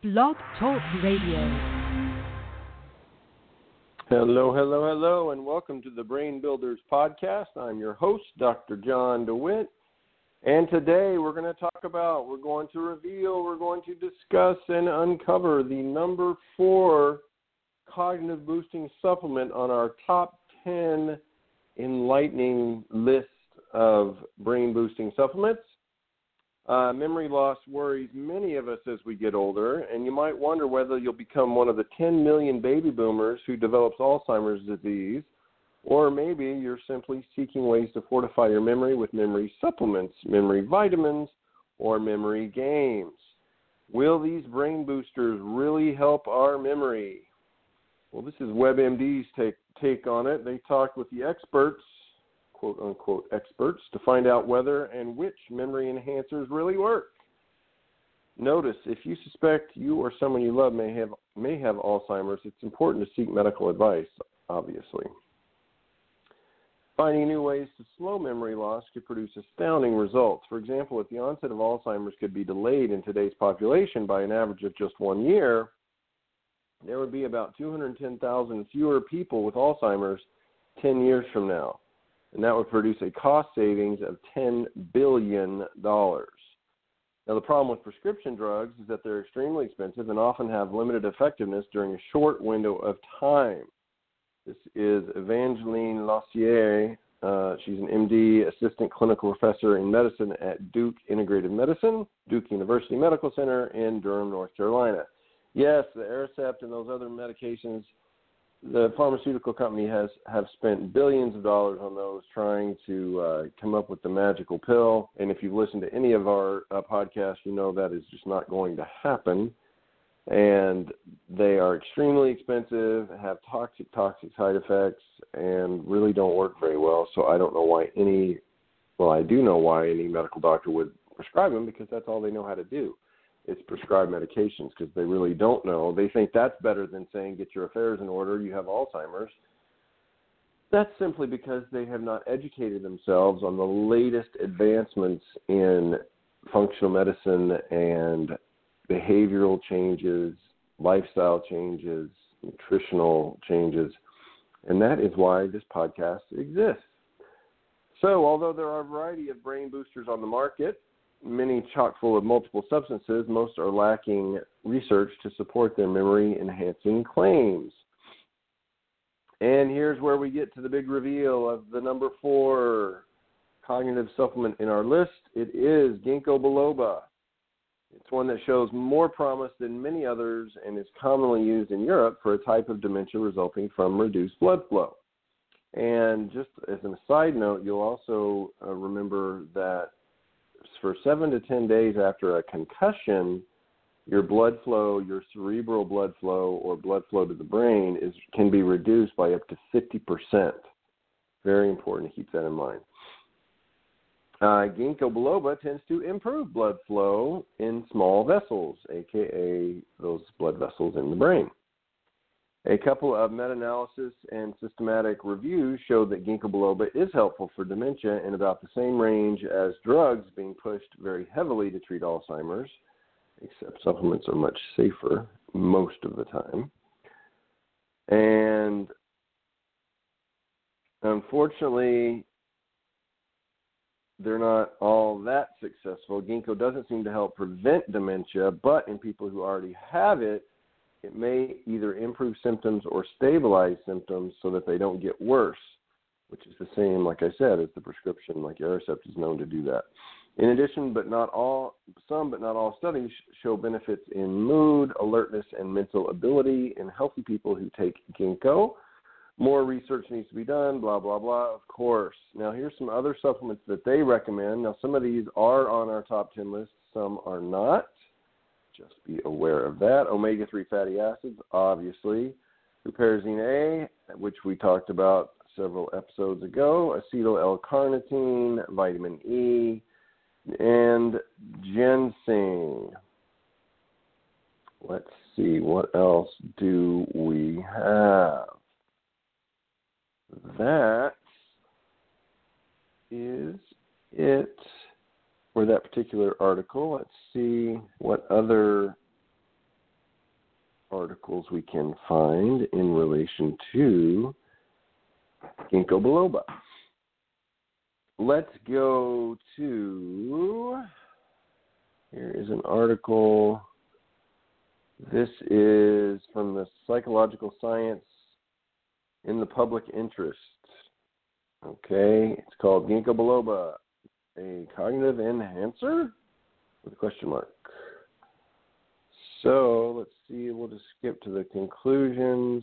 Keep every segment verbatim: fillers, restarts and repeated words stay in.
Blog Talk Radio. Hello, hello, hello, and welcome to the Brain Builders Podcast. I'm your host, Doctor John DeWitt, and today we're going to talk about, we're going to reveal, we're going to discuss and uncover the number four cognitive boosting supplement on our top ten enlightening list of brain boosting supplements. Uh, memory loss worries many of us as we get older, and you might wonder whether you'll become one of the ten million baby boomers who develops Alzheimer's disease, or maybe you're simply seeking ways to fortify your memory with memory supplements, memory vitamins, or memory games. Will these brain boosters really help our memory? Well, this is WebMD's take, take on it. They talked with the experts, quote-unquote experts, to find out whether and which memory enhancers really work. Notice, if you suspect you or someone you love may have may have Alzheimer's, it's important to seek medical advice, obviously. Finding new ways to slow memory loss could produce astounding results. For example, if the onset of Alzheimer's could be delayed in today's population by an average of just one year, there would be about two hundred ten thousand fewer people with Alzheimer's ten years from now. And that would produce a cost savings of ten billion dollars. Now, the problem with prescription drugs is that they're extremely expensive and often have limited effectiveness during a short window of time. This is Evangeline Lausier. Uh, she's an M D, assistant clinical professor in medicine at Duke Integrative Medicine, Duke University Medical Center in Durham, North Carolina. Yes, the Aricept and those other medications, the pharmaceutical company has have spent billions of dollars on those trying to uh, come up with the magical pill. And if you've listened to any of our uh, podcasts, you know that is just not going to happen. And they are extremely expensive, have toxic, toxic side effects, and really don't work very well. So I don't know why any, well, I do know why any medical doctor would prescribe them, because that's all they know how to do. It's prescribed medications, because they really don't know. They think that's better than saying, get your affairs in order, you have Alzheimer's. That's simply because they have not educated themselves on the latest advancements in functional medicine and behavioral changes, lifestyle changes, nutritional changes, and that is why this podcast exists. So although there are a variety of brain boosters on the market, many chock full of multiple substances, most are lacking research to support their memory-enhancing claims. And here's where we get to the big reveal of the number four cognitive supplement in our list. It is ginkgo biloba. It's one that shows more promise than many others and is commonly used in Europe for a type of dementia resulting from reduced blood flow. And just as an aside note, you'll also uh, remember that for seven to ten days after a concussion, your blood flow, your cerebral blood flow or blood flow to the brain is can be reduced by up to fifty percent. Very important to keep that in mind. Uh, ginkgo biloba tends to improve blood flow in small vessels, aka those blood vessels in the brain. A couple of meta-analysis and systematic reviews showed that ginkgo biloba is helpful for dementia in about the same range as drugs being pushed very heavily to treat Alzheimer's, except supplements are much safer most of the time. And unfortunately, they're not all that successful. Ginkgo doesn't seem to help prevent dementia, but in people who already have it, it may either improve symptoms or stabilize symptoms so that they don't get worse, which is the same, like I said, as the prescription, like Aricept is known to do that. In addition, but not all, some but not all studies show benefits in mood, alertness, and mental ability in healthy people who take ginkgo. More research needs to be done, blah, blah, blah, of course. Now, here's some other supplements that they recommend. Now, some of these are on our top ten list, some are not. Just be aware of that. omega three fatty acids, obviously. Huperzine A, which we talked about several episodes ago. Acetyl L-carnitine, vitamin E, and ginseng. Let's see, what else do we have? That is it for that particular article. Let's see what other articles we can find in relation to ginkgo biloba. Let's go to, here is an article. This is from the Psychological Science in the Public Interest. Okay, it's called Ginkgo biloba, a cognitive enhancer? With a question mark. So let's see, we'll just skip to the conclusions.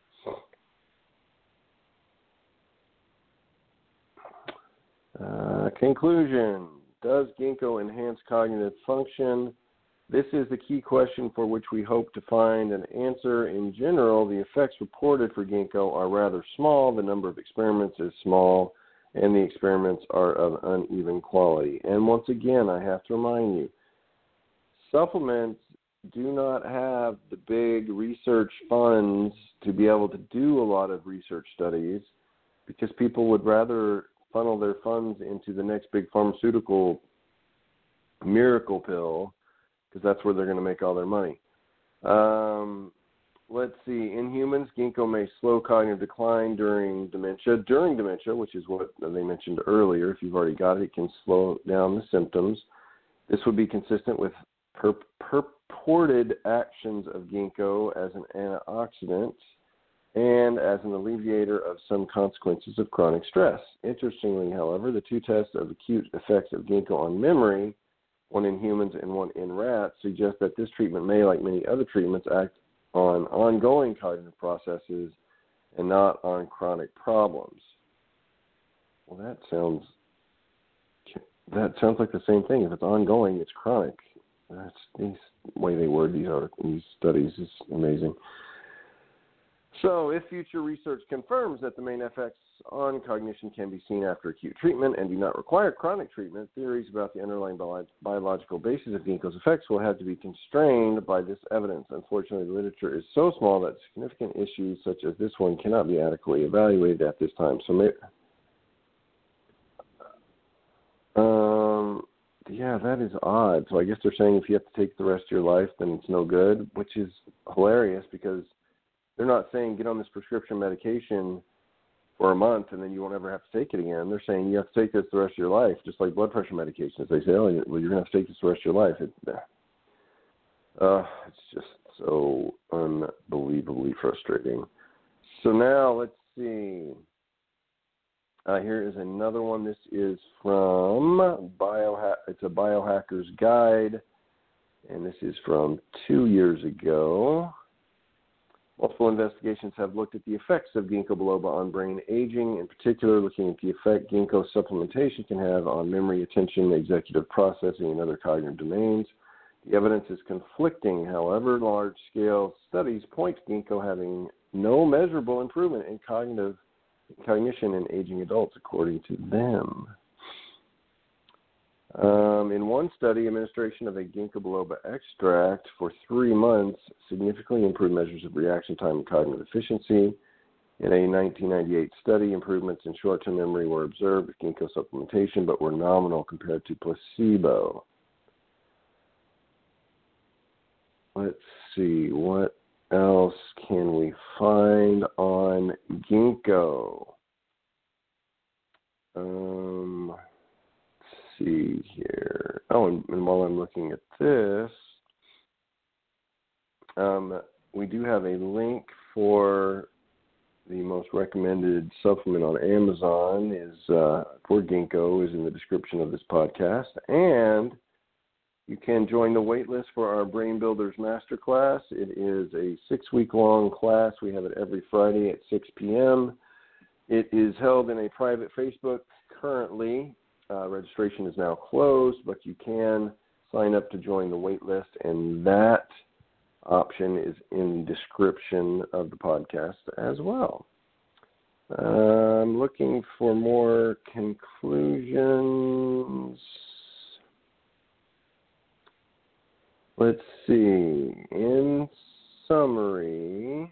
Uh, conclusion, does ginkgo enhance cognitive function? This is the key question for which we hope to find an answer. In general, the effects reported for ginkgo are rather small, the number of experiments is small, and the experiments are of uneven quality. And once again, I have to remind you, supplements do not have the big research funds to be able to do a lot of research studies because people would rather funnel their funds into the next big pharmaceutical miracle pill because that's where they're going to make all their money. Um, let's see. In humans, ginkgo may slow cognitive decline during dementia. During dementia, which is what they mentioned earlier, if you've already got it, it can slow down the symptoms. This would be consistent with pur- purported actions of ginkgo as an antioxidant and as an alleviator of some consequences of chronic stress. Interestingly, however, the two tests of acute effects of ginkgo on memory, one in humans and one in rats, suggest that this treatment may, like many other treatments, act on ongoing cognitive processes and not on chronic problems. Well, that sounds that sounds like the same thing. If it's ongoing, it's chronic. That's the way they word these articles, these studies is amazing. So, if future research confirms that the main effects on cognition can be seen after acute treatment and do not require chronic treatment, theories about the underlying bi- biological basis of ginkgo's effects will have to be constrained by this evidence. Unfortunately, the literature is so small that significant issues such as this one cannot be adequately evaluated at this time. So, maybe, um, yeah, that is odd. So, I guess they're saying if you have to take the rest of your life, then it's no good, which is hilarious because they're not saying get on this prescription medication for a month and then you won't ever have to take it again. They're saying you have to take this the rest of your life, just like blood pressure medications. They say, oh, well, you're going to have to take this the rest of your life. It, uh, it's just so unbelievably frustrating. So now let's see. Uh, here is another one. This is from Biohack. It's a Biohacker's Guide, and this is from two years ago. Multiple investigations have looked at the effects of ginkgo biloba on brain aging, in particular looking at the effect ginkgo supplementation can have on memory, attention, executive processing, and other cognitive domains. The evidence is conflicting. However, large-scale studies point to ginkgo having no measurable improvement in cognitive cognition in aging adults, according to them. Um, in one study, administration of a ginkgo biloba extract for three months significantly improved measures of reaction time and cognitive efficiency. In a nineteen ninety-eight study, improvements in short-term memory were observed with ginkgo supplementation, but were nominal compared to placebo. Let's see, what else can we find on ginkgo? Um... see here. Oh, and, and while I'm looking at this, um, we do have a link for the most recommended supplement on Amazon is uh, for ginkgo is in the description of this podcast, and you can join the wait list for our Brain Builders Masterclass. It is a six-week-long class. We have it every Friday at six p.m. It is held in a private Facebook currently. Uh, registration is now closed, but you can sign up to join the wait list, and that option is in the description of the podcast as well. Uh, I'm looking for more conclusions. Let's see. In summary,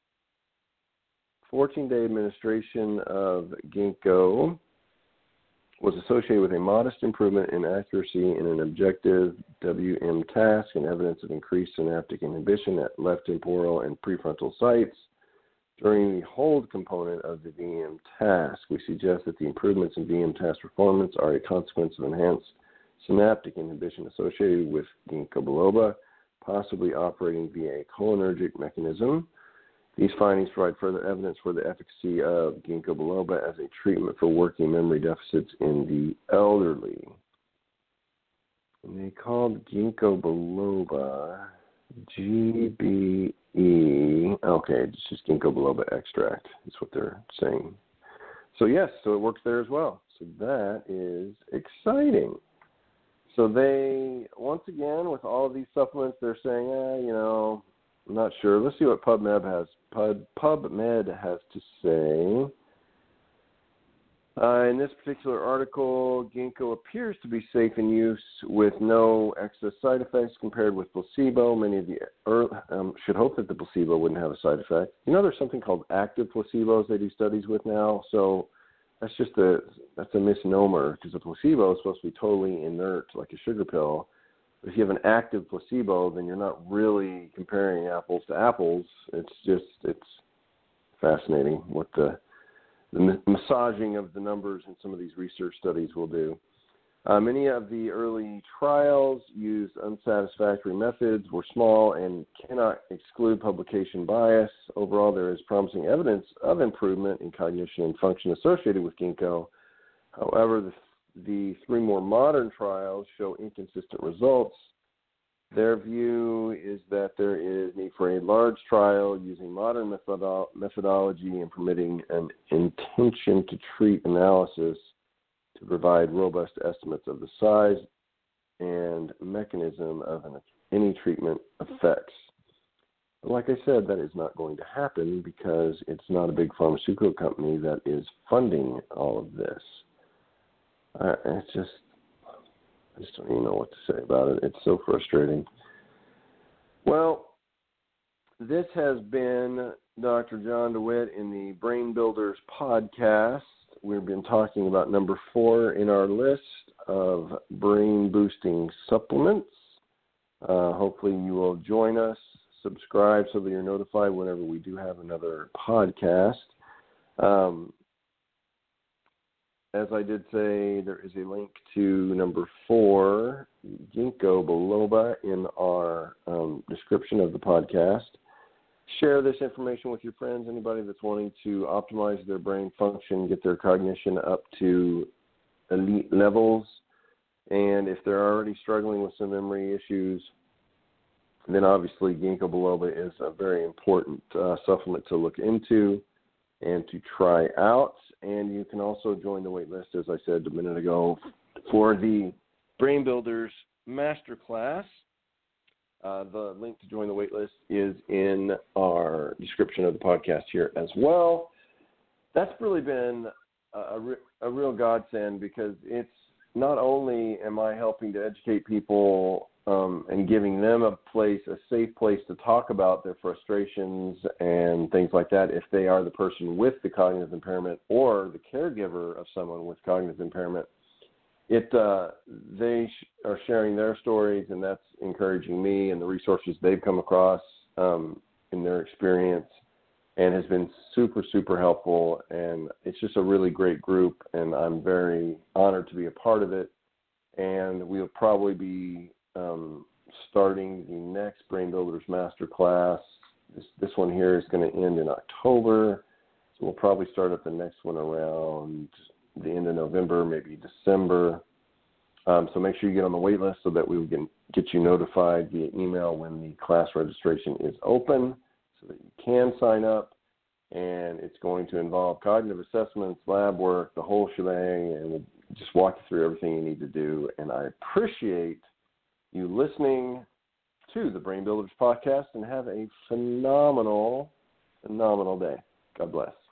fourteen-day administration of ginkgo was associated with a modest improvement in accuracy in an objective W M task and evidence of increased synaptic inhibition at left temporal and prefrontal sites. During the hold component of the V M task, we suggest that the improvements in V M task performance are a consequence of enhanced synaptic inhibition associated with ginkgo biloba, possibly operating via a cholinergic mechanism. These findings provide further evidence for the efficacy of ginkgo biloba as a treatment for working memory deficits in the elderly. And they called ginkgo biloba G B E. Okay, it's just ginkgo biloba extract is what they're saying. So yes, so it works there as well. So that is exciting. So they, once again, with all of these supplements, they're saying, eh, you know, I'm not sure. Let's see what PubMed has. Pub, PubMed has to say. Uh, in this particular article, ginkgo appears to be safe in use with no excess side effects compared with placebo. Many of the early, um, should hope that the placebo wouldn't have a side effect. You know, there's something called active placebos they do studies with now. So that's just a that's a misnomer because a placebo is supposed to be totally inert, like a sugar pill. If you have an active placebo, then you're not really comparing apples to apples. It's just, it's fascinating what the, the massaging of the numbers in some of these research studies will do. Uh, many of the early trials used unsatisfactory methods, were small, and cannot exclude publication bias. Overall, there is promising evidence of improvement in cognition and function associated with ginkgo. However, the The three more modern trials show inconsistent results. Their view is that there is need for a large trial using modern methodo- methodology and permitting an intention to treat analysis to provide robust estimates of the size and mechanism of an, any treatment effects. But like I said, that is not going to happen because it's not a big pharmaceutical company that is funding all of this. Uh, it's just, I just don't even know what to say about it. It's so frustrating. Well, this has been Doctor John DeWitt in the Brain Builders podcast. We've been talking about number four in our list of brain-boosting supplements. Uh, hopefully you will join us, subscribe so that you're notified whenever we do have another podcast. Um, As I did say, there is a link to number four, ginkgo biloba, in our um, description of the podcast. Share this information with your friends, anybody that's wanting to optimize their brain function, get their cognition up to elite levels. And if they're already struggling with some memory issues, then obviously ginkgo biloba is a very important uh, supplement to look into and to try out. And you can also join the wait list, as I said a minute ago, for the Brain Builders Masterclass. Uh, the link to join the wait list is in our description of the podcast here as well. That's really been a, a, re- a real godsend because it's not only am I helping to educate people um, and giving them a place, a safe place to talk about their frustrations and things like that if they are the person with the cognitive impairment or the caregiver of someone with cognitive impairment. It uh, they sh- are sharing their stories, and that's encouraging me and the resources they've come across um, in their experience, and has been super, super helpful. And it's just a really great group, and I'm very honored to be a part of it. And we'll probably be um, starting the next Brain Builders Masterclass. This, this one here is going to end in October, so we'll probably start up the next one around the end of November, maybe December. Um, so make sure you get on the wait list so that we can get you notified via email when the class registration is open so that you can sign up. And it's going to involve cognitive assessments, lab work, the whole shebang, and we'll just walk you through everything you need to do. And I appreciate you listening to the Brain Builders podcast, and have a phenomenal, phenomenal day. God bless.